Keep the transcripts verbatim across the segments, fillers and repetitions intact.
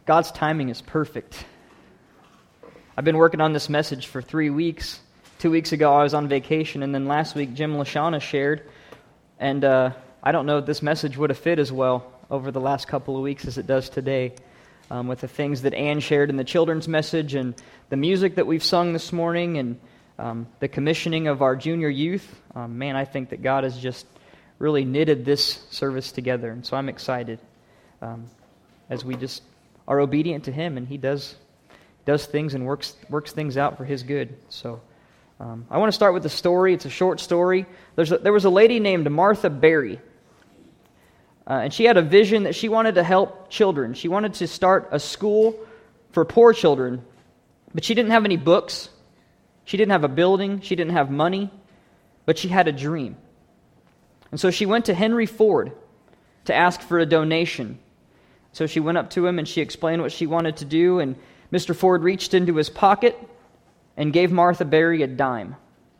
God's timing is perfect. I've been working on this message for three weeks. Two weeks ago, I was on vacation, and then last week, Jim LaShawna shared, and uh, I don't know if this message would have fit as well over the last couple of weeks as it does today, um, with the things that Ann shared in the children's message, and the music that we've sung this morning, and um, the commissioning of our junior youth. Um, man, I think that God has just really knitted this service together, and so I'm excited um, as we just are obedient to Him, and He does does things and works works things out for His good. So um, I want to start with a story. It's a short story. There's a, there was a lady named Martha Berry, uh, and she had a vision that she wanted to help children. She wanted to start a school for poor children, but she didn't have any books. She didn't have a building. She didn't have money, but she had a dream. And so she went to Henry Ford to ask for a donation. So she went up to him and she explained what she wanted to do, and Mister Ford reached into his pocket and gave Martha Berry a dime.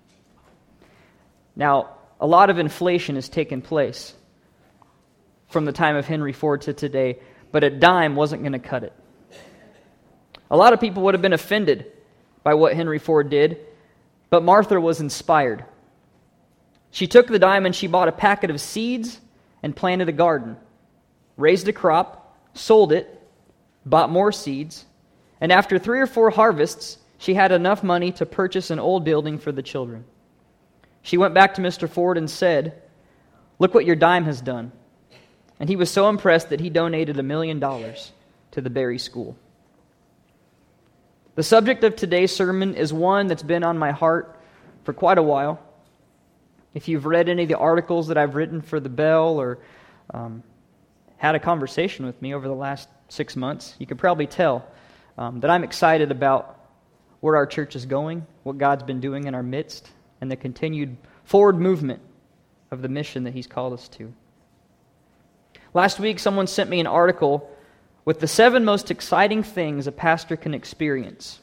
Now, a lot of inflation has taken place from the time of Henry Ford to today, but a dime wasn't going to cut it. A lot of people would have been offended by what Henry Ford did, but Martha was inspired. She took the dime and she bought a packet of seeds and planted a garden, raised a crop, sold it, bought more seeds, and after three or four harvests, she had enough money to purchase an old building for the children. She went back to Mister Ford and said, "Look what your dime has done." And he was so impressed that he donated a million dollars to the Berry School. The subject of today's sermon is one that's been on my heart for quite a while. If you've read any of the articles that I've written for the Bell or um, had a conversation with me over the last six months, you could probably tell um, that I'm excited about where our church is going, what God's been doing in our midst, and the continued forward movement of the mission that He's called us to. Last week, someone sent me an article with the seven most exciting things a pastor can experience.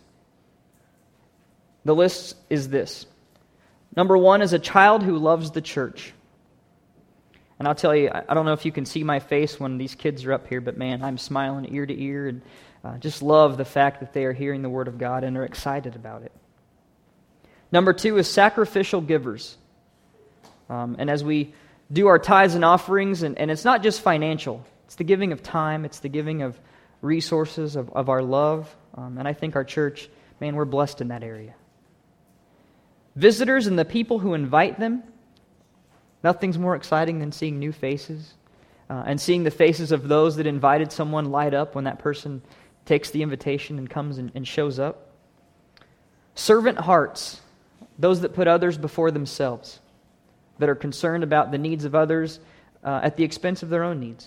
The list is this. Number one is a child who loves the church. And I'll tell you, I don't know if you can see my face when these kids are up here, but man, I'm smiling ear to ear and uh, just love the fact that they are hearing the Word of God and are excited about it. Number two is sacrificial givers. Um, and as we do our tithes and offerings, and, and it's not just financial, it's the giving of time, it's the giving of resources, of, of our love. Um, and I think our church, man, we're blessed in that area. Visitors and the people who invite them, nothing's more exciting than seeing new faces uh, and seeing the faces of those that invited someone light up when that person takes the invitation and comes and, and shows up. Servant hearts, those that put others before themselves, that are concerned about the needs of others uh, at the expense of their own needs.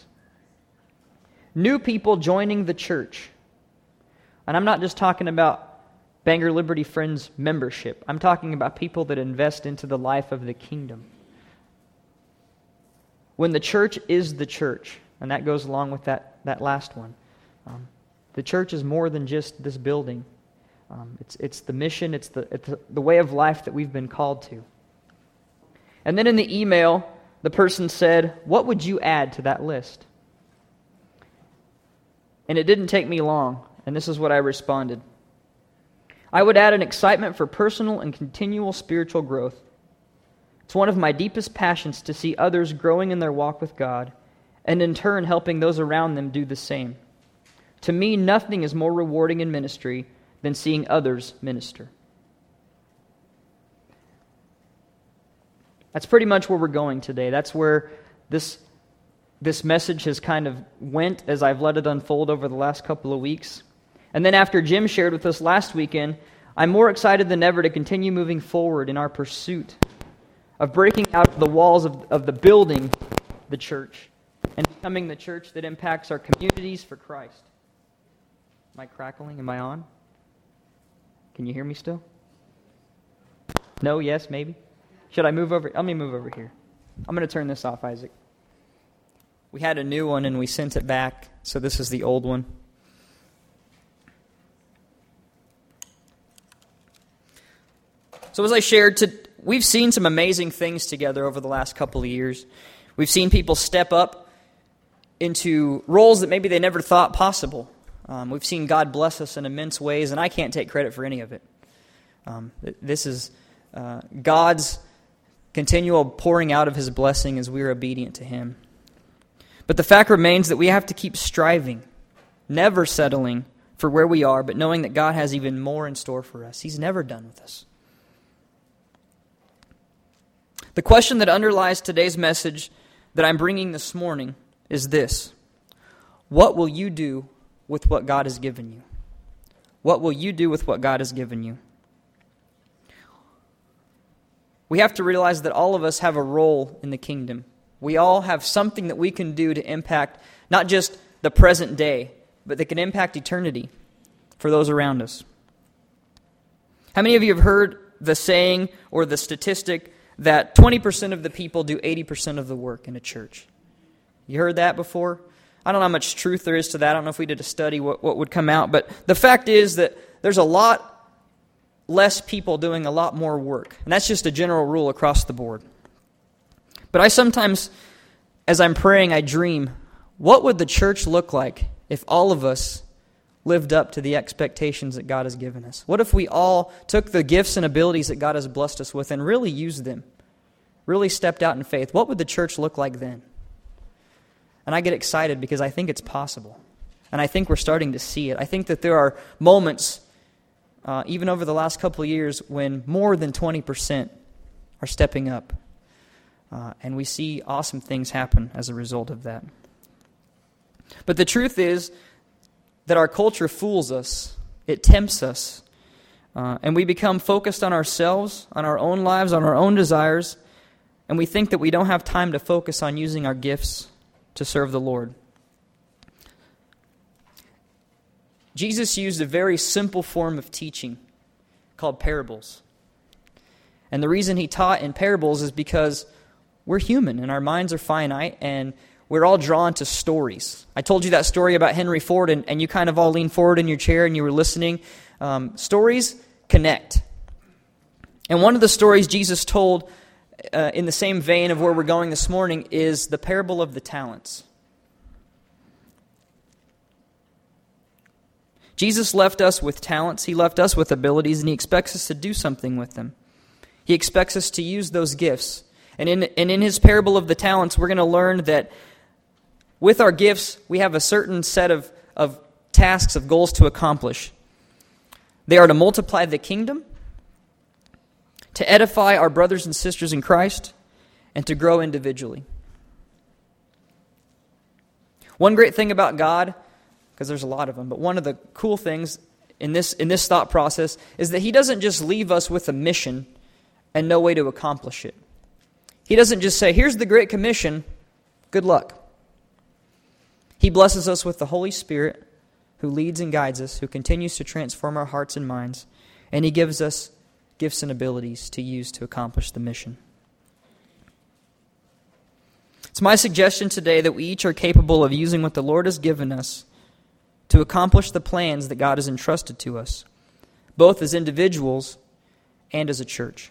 New people joining the church. And I'm not just talking about Bangor Liberty Friends membership. I'm talking about people that invest into the life of the kingdom. When the church is the church, and that goes along with that, that last one, um, the church is more than just this building. Um, it's it's the mission, it's the, it's the way of life that we've been called to. And then in the email, the person said, "What would you add to that list?" And it didn't take me long, and this is what I responded. "I would add an excitement for personal and continual spiritual growth. It's one of my deepest passions to see others growing in their walk with God, and in turn helping those around them do the same. To me, nothing is more rewarding in ministry than seeing others minister." That's pretty much where we're going today. That's where this, this message has kind of went as I've let it unfold over the last couple of weeks. And then after Jim shared with us last weekend, I'm more excited than ever to continue moving forward in our pursuit of breaking out of the walls of, of the building, the church, and becoming the church that impacts our communities for Christ. Am I crackling? Am I on? Can you hear me still? No? Yes? Maybe? Should I move over? Let me move over here. I'm going to turn this off, Isaac. We had a new one and we sent it back, so this is the old one. So as I shared, to, we've seen some amazing things together over the last couple of years. We've seen people step up into roles that maybe they never thought possible. Um, we've seen God bless us in immense ways, and I can't take credit for any of it. Um, this is uh, God's continual pouring out of His blessing as we are obedient to Him. But the fact remains that we have to keep striving, never settling for where we are, but knowing that God has even more in store for us. He's never done with us. The question that underlies today's message that I'm bringing this morning is this: what will you do with what God has given you? What will you do with what God has given you? We have to realize that all of us have a role in the kingdom. We all have something that we can do to impact not just the present day, but that can impact eternity for those around us. How many of you have heard the saying or the statistic that twenty percent of the people do eighty percent of the work in a church? You heard that before? I don't know how much truth there is to that. I don't know if we did a study what, what would come out. But the fact is that there's a lot less people doing a lot more work. And that's just a general rule across the board. But I sometimes, as I'm praying, I dream, what would the church look like if all of us lived up to the expectations that God has given us? What if we all took the gifts and abilities that God has blessed us with and really used them? Really stepped out in faith? What would the church look like then? And I get excited because I think it's possible. And I think we're starting to see it. I think that there are moments, uh, even over the last couple of years, when more than twenty percent are stepping up. Uh, and we see awesome things happen as a result of that. But the truth is that our culture fools us. It tempts us. Uh, and we become focused on ourselves, on our own lives, on our own desires. And we think that we don't have time to focus on using our gifts to serve the Lord. Jesus used a very simple form of teaching called parables. And the reason He taught in parables is because we're human and our minds are finite and we're all drawn to stories. I told you that story about Henry Ford and, and you kind of all leaned forward in your chair and you were listening. Um, stories connect. And one of the stories Jesus told uh, in the same vein of where we're going this morning is the parable of the talents. Jesus left us with talents. He left us with abilities, and He expects us to do something with them. He expects us to use those gifts. And in, and in His parable of the talents, we're going to learn that with our gifts, we have a certain set of, of tasks, of goals to accomplish. They are to multiply the kingdom, to edify our brothers and sisters in Christ, and to grow individually. One great thing about God, because there's a lot of them, but one of the cool things in this in this thought process is that He doesn't just leave us with a mission and no way to accomplish it. He doesn't just say, here's the Great Commission, good luck. He blesses us with the Holy Spirit who leads and guides us, who continues to transform our hearts and minds, and He gives us gifts and abilities to use to accomplish the mission. It's my suggestion today that we each are capable of using what the Lord has given us to accomplish the plans that God has entrusted to us, both as individuals and as a church.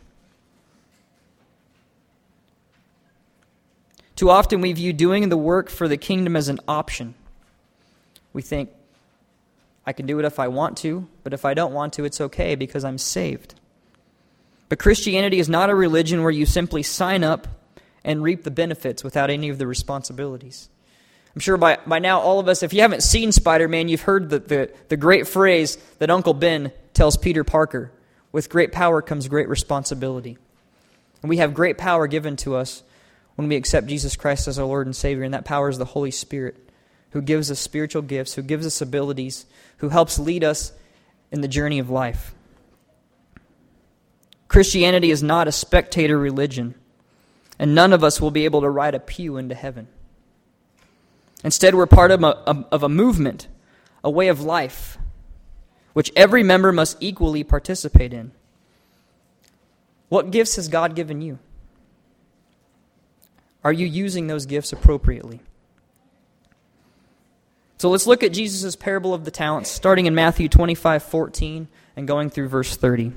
Too often we view doing the work for the kingdom as an option. We think, I can do it if I want to, but if I don't want to, it's okay because I'm saved. But Christianity is not a religion where you simply sign up and reap the benefits without any of the responsibilities. I'm sure by, by now all of us, if you haven't seen Spider-Man, you've heard the, the, the great phrase that Uncle Ben tells Peter Parker, with great power comes great responsibility. And we have great power given to us when we accept Jesus Christ as our Lord and Savior, and that power is the Holy Spirit, who gives us spiritual gifts, who gives us abilities, who helps lead us in the journey of life. Christianity is not a spectator religion, and none of us will be able to ride a pew into heaven. Instead, we're part of a, of a movement, a way of life, which every member must equally participate in. What gifts has God given you? Are you using those gifts appropriately? So let's look at Jesus' parable of the talents, starting in Matthew twenty-five fourteen and going through verse thirty.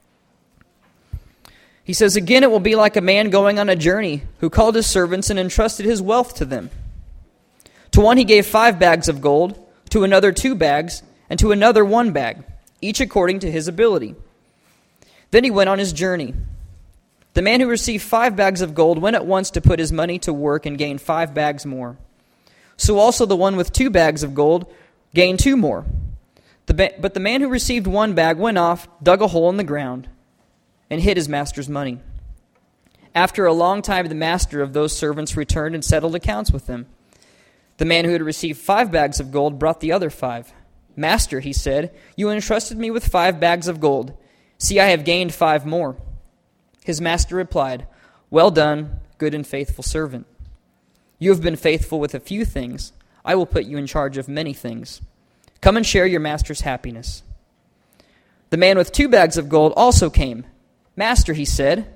He says, "Again, it will be like a man going on a journey who called his servants and entrusted his wealth to them. To one he gave five bags of gold, to another two bags, and to another one bag, each according to his ability. Then he went on his journey. The man who received five bags of gold went at once to put his money to work and gained five bags more. So also the one with two bags of gold gained two more. The ba- but the man who received one bag went off, dug a hole in the ground, and hid his master's money. After a long time, the master of those servants returned and settled accounts with them. The man who had received five bags of gold brought the other five. Master, he said, you entrusted me with five bags of gold. See, I have gained five more. His master replied, well done, good and faithful servant. You have been faithful with a few things. I will put you in charge of many things. Come and share your master's happiness. The man with two bags of gold also came. Master, he said,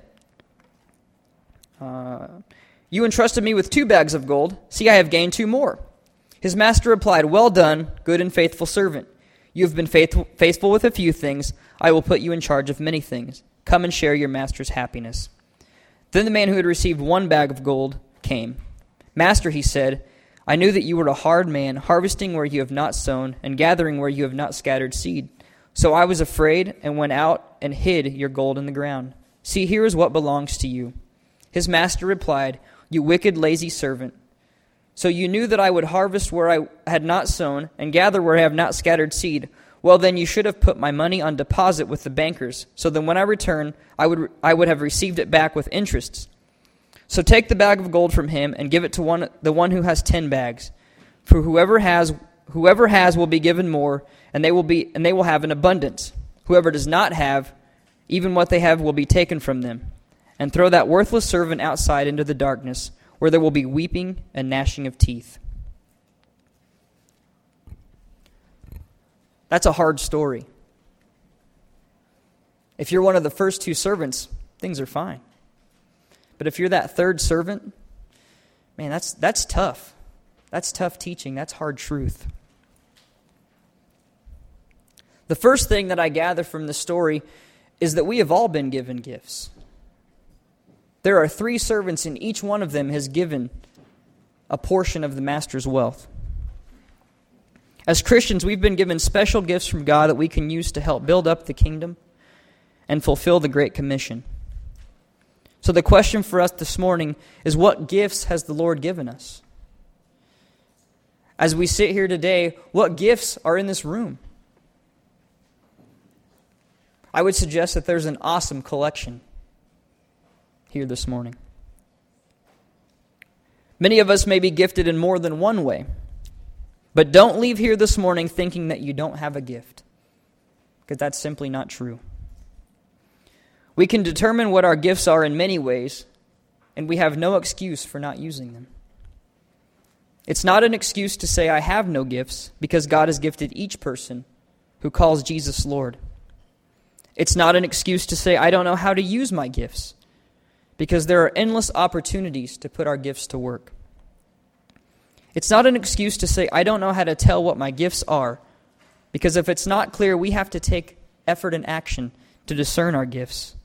uh, you entrusted me with two bags of gold. See, I have gained two more. His master replied, well done, good and faithful servant. You have been faithful, faithful with a few things. I will put you in charge of many things. Come and share your master's happiness. Then the man who had received one bag of gold came. Master, he said, I knew that you were a hard man, harvesting where you have not sown, and gathering where you have not scattered seed. So I was afraid and went out and hid your gold in the ground. See, here is what belongs to you. His master replied, you wicked, lazy servant. So you knew that I would harvest where I had not sown, and gather where I have not scattered seed. Well, then you should have put my money on deposit with the bankers, so that when I return, I would I would have received it back with interests. So take the bag of gold from him and give it to one the one who has ten bags. For whoever has whoever has will be given more, and they will be and they will have an abundance. Whoever does not have, even what they have will be taken from them. And throw that worthless servant outside into the darkness, where there will be weeping and gnashing of teeth. That's a hard story. If you're one of the first two servants, things are fine. But if you're that third servant, man, that's that's tough. That's tough teaching. That's hard truth. The first thing that I gather from the story is that we have all been given gifts. There are three servants, and each one of them has given a portion of the master's wealth. As Christians, we've been given special gifts from God that we can use to help build up the kingdom and fulfill the Great Commission. So the question for us this morning is, what gifts has the Lord given us? As we sit here today, what gifts are in this room? I would suggest that there's an awesome collection here this morning. Many of us may be gifted in more than one way, but don't leave here this morning thinking that you don't have a gift, because that's simply not true. We can determine what our gifts are in many ways, and we have no excuse for not using them. It's not an excuse to say, I have no gifts, because God has gifted each person who calls Jesus Lord. It's not an excuse to say, I don't know how to use my gifts, because there are endless opportunities to put our gifts to work. It's not an excuse to say, I don't know how to tell what my gifts are, because if it's not clear, we have to take effort and action to discern our gifts.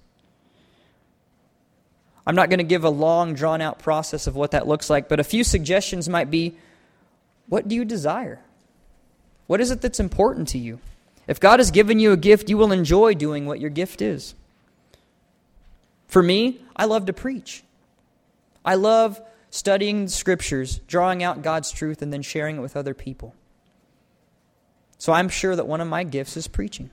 I'm not going to give a long, drawn-out process of what that looks like, but a few suggestions might be, what do you desire? What is it that's important to you? If God has given you a gift, you will enjoy doing what your gift is. For me, I love to preach. I love studying the Scriptures, drawing out God's truth, and then sharing it with other people. So I'm sure that one of my gifts is preaching.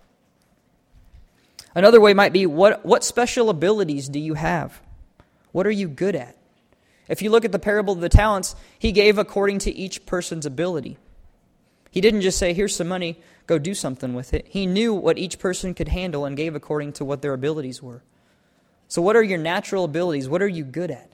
Another way might be, what, what special abilities do you have? What are you good at? If you look at the parable of the talents, he gave according to each person's ability. He didn't just say, here's some money, go do something with it. He knew what each person could handle and gave according to what their abilities were. So what are your natural abilities? What are you good at?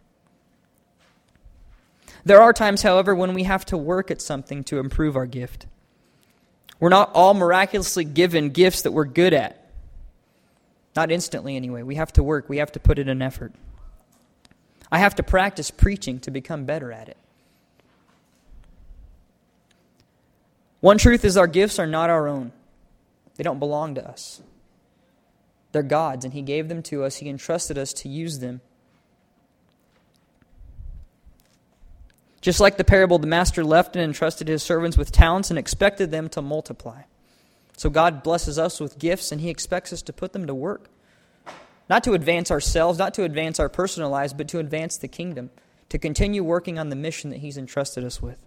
There are times, however, when we have to work at something to improve our gift. We're not all miraculously given gifts that we're good at. Not instantly, anyway. We have to work. We have to put in an effort. I have to practice preaching to become better at it. One truth is our gifts are not our own. They don't belong to us. They're God's, and He gave them to us. He entrusted us to use them. Just like the parable, the master left and entrusted his servants with talents and expected them to multiply. So God blesses us with gifts, and he expects us to put them to work. Not to advance ourselves, not to advance our personal lives, but to advance the kingdom, to continue working on the mission that he's entrusted us with.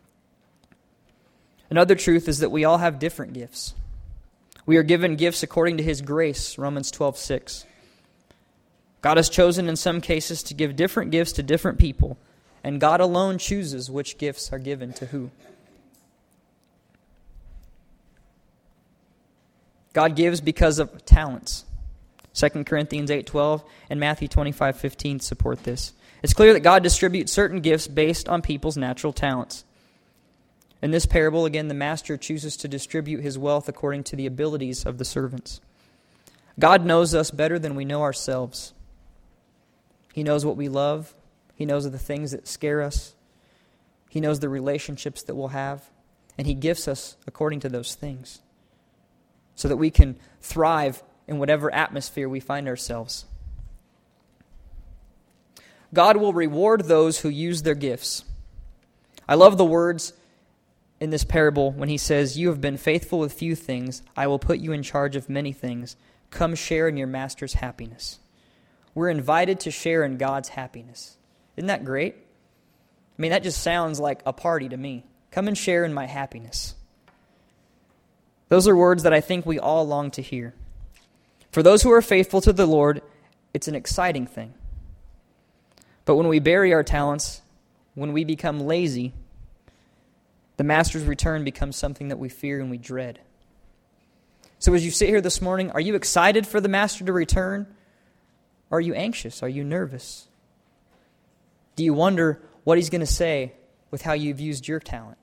Another truth is that we all have different gifts. We are given gifts according to his grace, Romans twelve six. God has chosen in some cases to give different gifts to different people, and God alone chooses which gifts are given to who. God gives because of talents. Second Corinthians eight twelve and Matthew twenty-five fifteen support this. It's clear that God distributes certain gifts based on people's natural talents. In this parable, again, the master chooses to distribute his wealth according to the abilities of the servants. God knows us better than we know ourselves. He knows what we love. He knows the things that scare us. He knows the relationships that we'll have. And he gifts us according to those things so that we can thrive in whatever atmosphere we find ourselves. God will reward those who use their gifts. I love the words in this parable when he says, "You have been faithful with few things. I will put you in charge of many things. Come share in your master's happiness." We're invited to share in God's happiness. Isn't that great? I mean, that just sounds like a party to me. Come and share in my happiness. Those are words that I think we all long to hear. For those who are faithful to the Lord, it's an exciting thing. But when we bury our talents, when we become lazy, the master's return becomes something that we fear and we dread. So as you sit here this morning, are you excited for the master to return? Or are you anxious? Are you nervous? Do you wonder what he's going to say with how you've used your talent?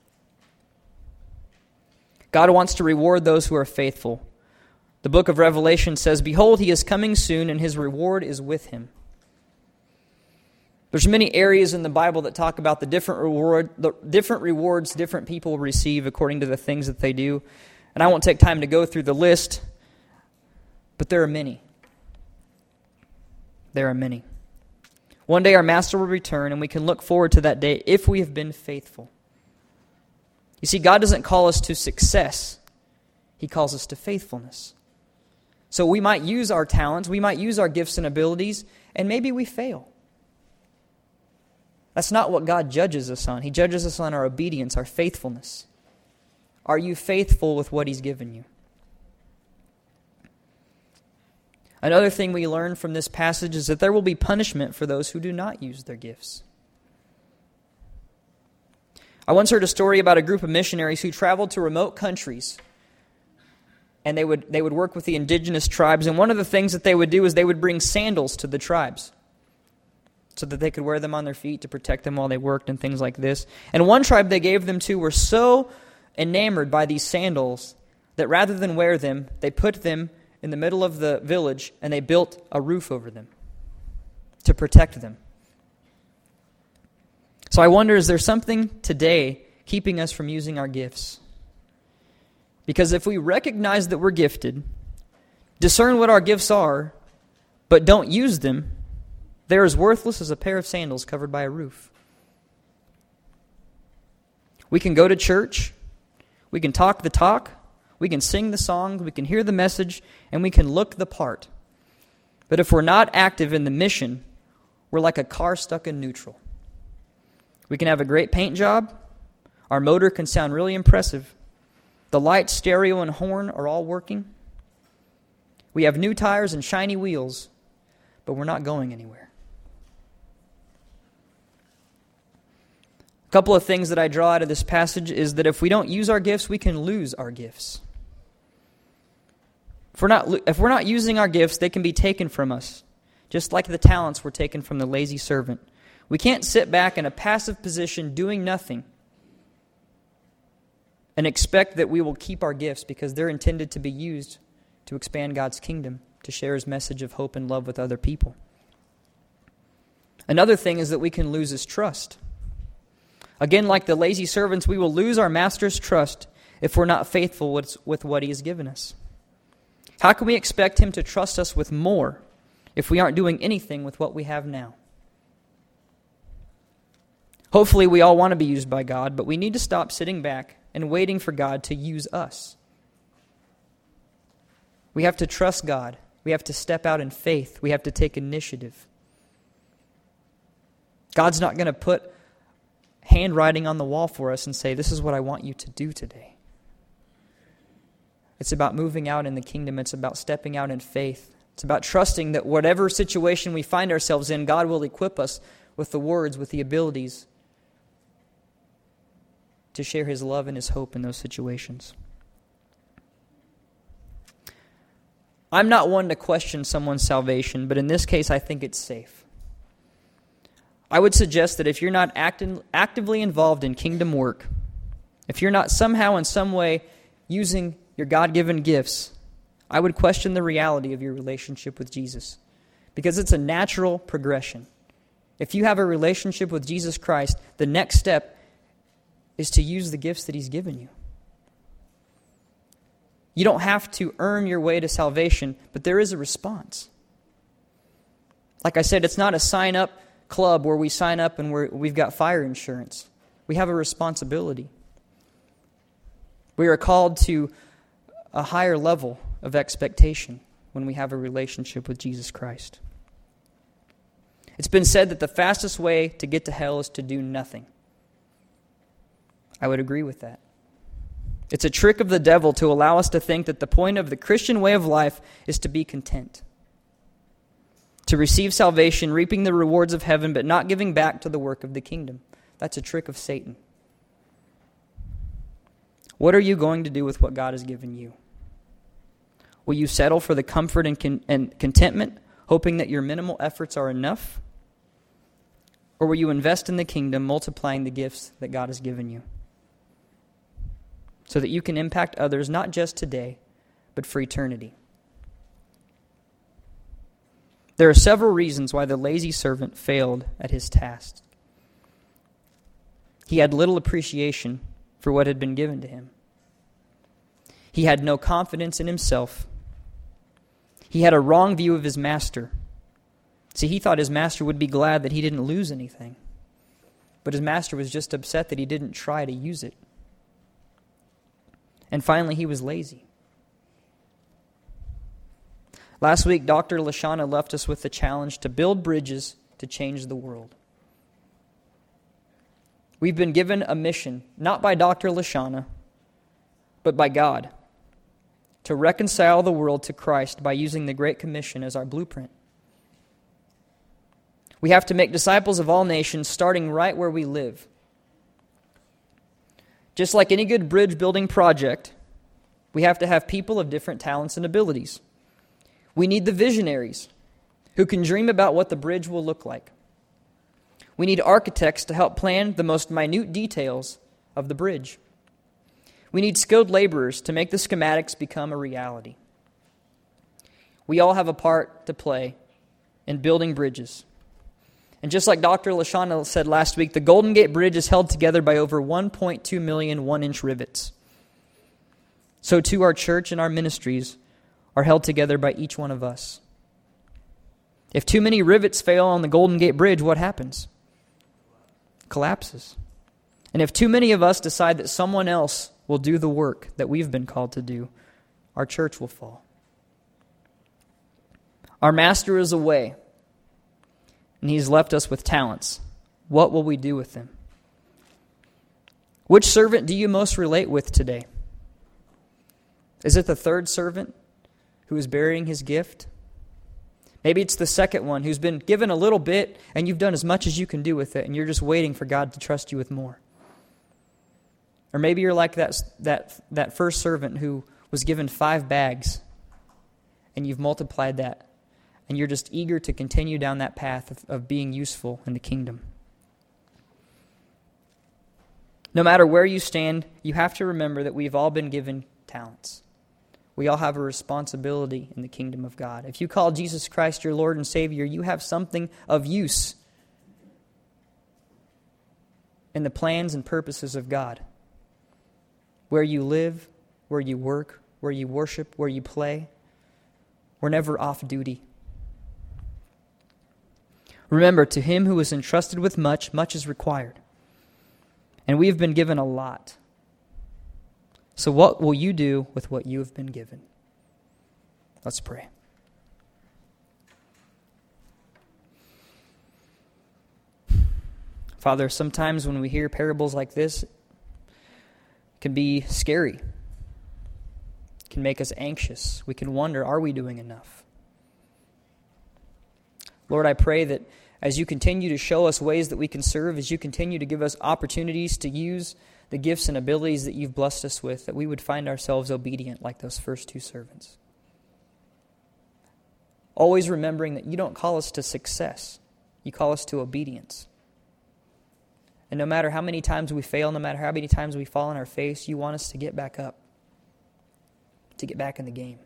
God wants to reward those who are faithful. The book of Revelation says, "Behold, he is coming soon, and his reward is with him." There's many areas in the Bible that talk about the different reward, the different rewards different people receive according to the things that they do. And I won't take time to go through the list, but there are many. There are many. One day our master will return, and we can look forward to that day if we have been faithful. You see, God doesn't call us to success. He calls us to faithfulness. So we might use our talents, we might use our gifts and abilities, and maybe we fail. That's not what God judges us on. He judges us on our obedience, our faithfulness. Are you faithful with what he's given you? Another thing we learn from this passage is that there will be punishment for those who do not use their gifts. I once heard a story about a group of missionaries who traveled to remote countries, and they would they would work with the indigenous tribes, and one of the things that they would do is they would bring sandals to the tribes so that they could wear them on their feet to protect them while they worked and things like this. And one tribe they gave them to were so enamored by these sandals that rather than wear them, they put them in the middle of the village and they built a roof over them to protect them. So I wonder, is there something today keeping us from using our gifts? Because if we recognize that we're gifted, discern what our gifts are, but don't use them, they're as worthless as a pair of sandals covered by a roof. We can go to church, we can talk the talk, we can sing the song, we can hear the message, and we can look the part. But if we're not active in the mission, we're like a car stuck in neutral. We can have a great paint job, our motor can sound really impressive, the lights, stereo, and horn are all working. We have new tires and shiny wheels, but we're not going anywhere. A couple of things that I draw out of this passage is that if we don't use our gifts, we can lose our gifts. If we're not, if we're not using our gifts, they can be taken from us, just like the talents were taken from the lazy servant. We can't sit back in a passive position doing nothing and expect that we will keep our gifts because they're intended to be used to expand God's kingdom, to share his message of hope and love with other people. Another thing is that we can lose his trust. Again, like the lazy servants, we will lose our master's trust if we're not faithful with, with what he has given us. How can we expect him to trust us with more if we aren't doing anything with what we have now? Hopefully we all want to be used by God, but we need to stop sitting back and waiting for God to use us. We have to trust God. We have to step out in faith. We have to take initiative. God's not going to put handwriting on the wall for us and say, this is what I want you to do today. It's about moving out in the kingdom. It's about stepping out in faith. It's about trusting that whatever situation we find ourselves in, God will equip us with the words, with the abilities to share His love and His hope in those situations. I'm not one to question someone's salvation, but in this case, I think it's safe. I would suggest that if you're not acti- actively involved in kingdom work, if you're not somehow in some way using your God-given gifts, I would question the reality of your relationship with Jesus, because it's a natural progression. If you have a relationship with Jesus Christ, the next step is to use the gifts that He's given you. You don't have to earn your way to salvation, but there is a response. Like I said, it's not a sign-up club where we sign up and we're, we've got fire insurance. We have a responsibility. We are called to a higher level of expectation when we have a relationship with Jesus Christ. It's been said that the fastest way to get to hell is to do nothing. I would agree with that. It's a trick of the devil to allow us to think that the point of the Christian way of life is to be content, to receive salvation, reaping the rewards of heaven, but not giving back to the work of the kingdom. That's a trick of Satan. What are you going to do with what God has given you? Will you settle for the comfort and, con- and contentment, hoping that your minimal efforts are enough? Or will you invest in the kingdom, multiplying the gifts that God has given you, so that you can impact others not just today, but for eternity? There are several reasons why the lazy servant failed at his task. He had little appreciation for what had been given to him. He had no confidence in himself. He had a wrong view of his master. See, he thought his master would be glad that he didn't lose anything. But his master was just upset that he didn't try to use it. And finally, he was lazy. Last week, Doctor Lashana left us with the challenge to build bridges to change the world. We've been given a mission, not by Doctor Lashana, but by God, to reconcile the world to Christ by using the Great Commission as our blueprint. We have to make disciples of all nations, starting right where we live. Just like any good bridge building project, we have to have people of different talents and abilities. We need the visionaries who can dream about what the bridge will look like. We need architects to help plan the most minute details of the bridge. We need skilled laborers to make the schematics become a reality. We all have a part to play in building bridges. And just like Doctor Lashana said last week, the Golden Gate Bridge is held together by over one point two million one-inch rivets. So too our church and our ministries are held together by each one of us. If too many rivets fail on the Golden Gate Bridge, what happens? Collapses. And if too many of us decide that someone else will do the work that we've been called to do, our church will fall. Our master is away, and he's left us with talents. What will we do with them? Which servant do you most relate with today? Is it the third servant who is burying his gift? Maybe it's the second one who's been given a little bit and you've done as much as you can do with it and you're just waiting for God to trust you with more. Or maybe you're like that, that, that first servant who was given five bags and you've multiplied that and you're just eager to continue down that path of, of being useful in the kingdom. No matter where you stand, you have to remember that we've all been given talents. We all have a responsibility in the kingdom of God. If you call Jesus Christ your Lord and Savior, you have something of use in the plans and purposes of God. Where you live, where you work, where you worship, where you play, we're never off duty. Remember, to him who is entrusted with much, much is required. And we have been given a lot. So what will you do with what you have been given? Let's pray. Father, sometimes when we hear parables like this, it can be scary. It can make us anxious. We can wonder, are we doing enough? Lord, I pray that as you continue to show us ways that we can serve, as you continue to give us opportunities to use the gifts and abilities that you've blessed us with, that we would find ourselves obedient like those first two servants. Always remembering that you don't call us to success. You call us to obedience. And no matter how many times we fail, no matter how many times we fall on our face, you want us to get back up, to get back in the game.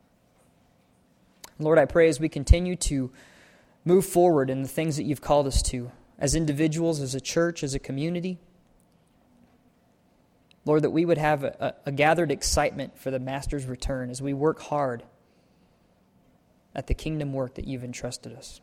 Lord, I pray as we continue to move forward in the things that you've called us to, as individuals, as a church, as a community, Lord, that we would have a, a gathered excitement for the Master's return as we work hard at the kingdom work that you've entrusted us.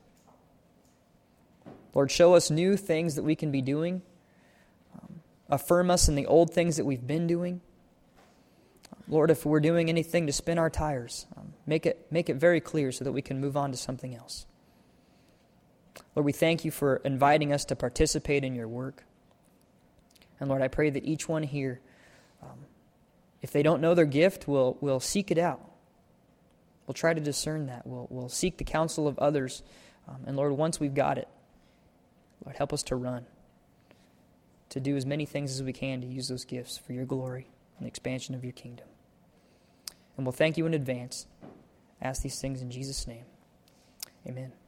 Lord, show us new things that we can be doing. Um, affirm us in the old things that we've been doing. Lord, if we're doing anything to spin our tires, um, make it make it very clear so that we can move on to something else. Lord, we thank you for inviting us to participate in your work. And Lord, I pray that each one here, um, if they don't know their gift, will will seek it out. We'll try to discern that. We'll, we'll seek the counsel of others. Um, and Lord, once we've got it, Lord, help us to run, to do as many things as we can to use those gifts for your glory and the expansion of your kingdom. And we'll thank you in advance. Ask these things in Jesus' name. Amen.